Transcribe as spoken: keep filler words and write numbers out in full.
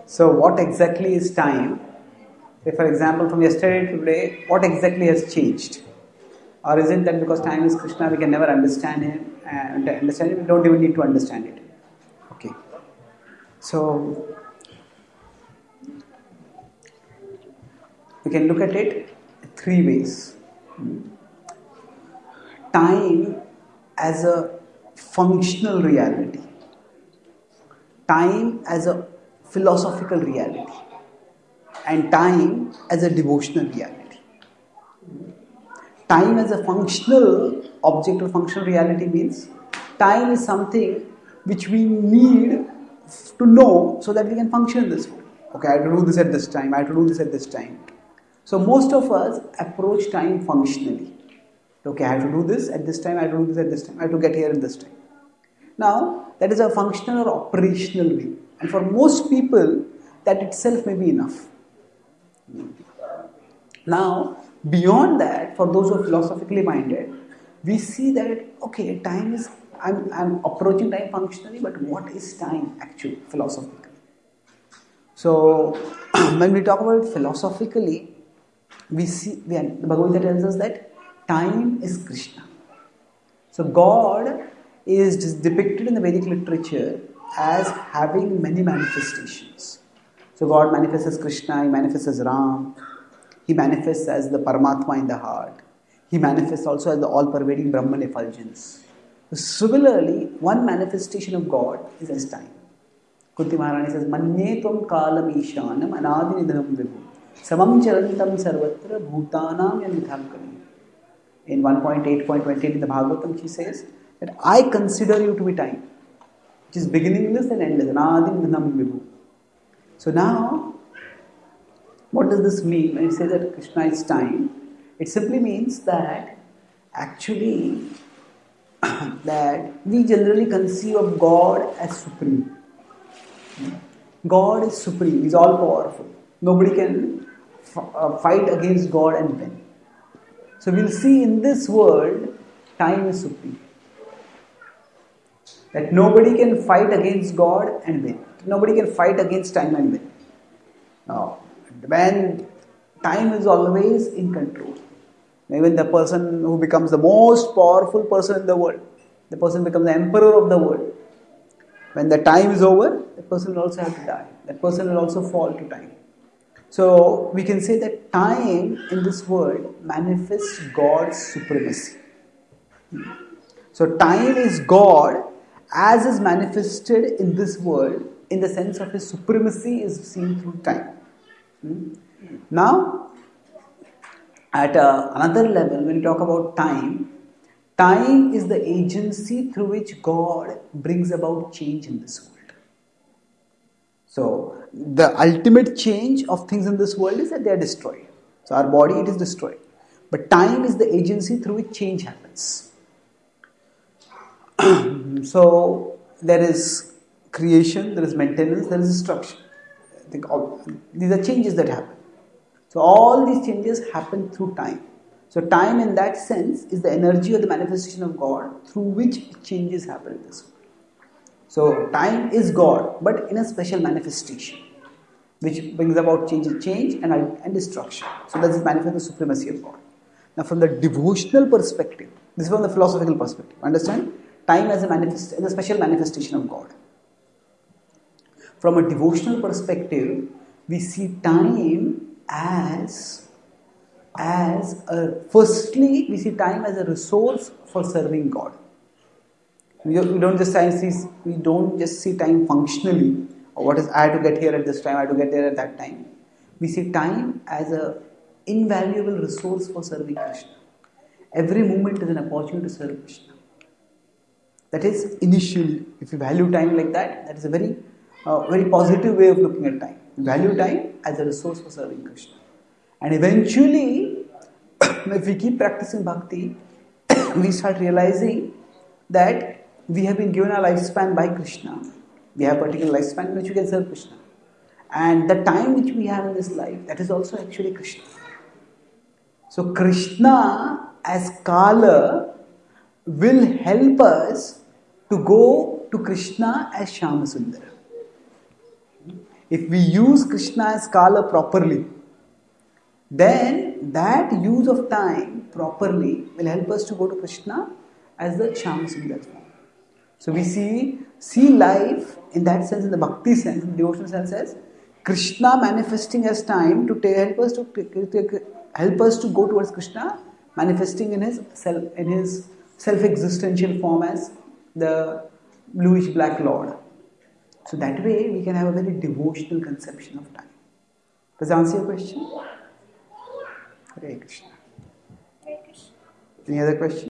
So what exactly is time? Say for example, from yesterday to today, what exactly has changed? Or is it that because time is Krishna, we can never understand him, and to understand him, we don't even need to understand it? Okay. So we can look at it three ways. Time as a functional reality, time as a philosophical reality, and time as a devotional reality. Time as a functional object or functional reality means time is something which we need to know so that we can function in this world. Okay, I have to do this at this time, I have to do this at this time. So most of us approach time functionally. Okay, I have to do this at this time, I have to do this at this time, I have to get here at this time. Now, that is a functional or operational way. And for most people, that itself may be enough. Now, beyond that, for those who are philosophically minded, we see that, okay, time is, I'm, I'm approaching time functionally, but what is time actually, philosophically? So, when we talk about it philosophically, we see, we, the Bhagavad Gita tells us that time is Krishna. So, God is depicted in the Vedic literature as having many manifestations. So, God manifests as Krishna, He manifests as Ram, He manifests as the Paramatma in the heart. He manifests also as the all-pervading Brahman effulgence. Similarly, one manifestation of God is as time. Kunti Maharani says, Manye tvam kalam ishanam anadi nidhanam vibhu samam charantam sarvatra bhutanam yanitham. In one point eight point twenty-eight in the Bhagavatam, she says that I consider you to be time, which is beginningless and endless. Anadi nidhanam vibhu. So now, what does this mean when it says that Krishna is time? It simply means that actually that we generally conceive of God as supreme. God is supreme, He is all powerful. Nobody can f- uh, fight against God and win. So we'll see in this world, time is supreme. That nobody can fight against God and win. Nobody can fight against time and win. Now, when time is always in control, even the person who becomes the most powerful person in the world, the person becomes the emperor of the world. When the time is over, that person will also have to die. That person will also fall to time. So we can say that time in this world manifests God's supremacy. So time is God as is manifested in this world in the sense of His supremacy is seen through time. Hmm? Now, at uh, another level, when we talk about time, time is the agency through which God brings about change in this world. So, the ultimate change of things in this world is that they are destroyed. So, our body, it is destroyed. But time is the agency through which change happens. So, there is creation, there is maintenance, there is destruction. I think all, these are changes that happen. So all these changes happen through time. So time in that sense is the energy or the manifestation of God through which changes happen in this world. So time is God, but in a special manifestation, which brings about change, change and, and destruction. So that is manifest the supremacy of God. Now from the devotional perspective, this is from the philosophical perspective, understand? Time as a, manifest, as a special manifestation of God. From a devotional perspective, we see time as, as a, firstly, we see time as a resource for serving God. We, we don't just see, we don't just see time functionally, or what is I have to get here at this time, I have to get there at that time. We see time as a invaluable resource for serving Krishna. Every moment is an opportunity to serve Krishna. That is initially, if you value time like that, that is a very, uh, very positive way of looking at time. Value time as a resource for serving Krishna. And eventually, if we keep practicing bhakti, we start realizing that we have been given a lifespan by Krishna. We have a particular lifespan in which we can serve Krishna. And the time which we have in this life, that is also actually Krishna. So Krishna as Kala will help us to go to Krishna as Shyamasundara. If we use Krishna as Kala properly, then that use of time properly will help us to go to Krishna as the Shyam-Sundar form. So we see see life in that sense, in the bhakti sense, in the devotional sense, as Krishna manifesting as time to take, help us to take, take, help us to go towards Krishna, manifesting in his self in his self-existential form as the bluish black Lord. So that way we can have a very devotional conception of time. Does that answer your question? Hare Krishna. Any other question?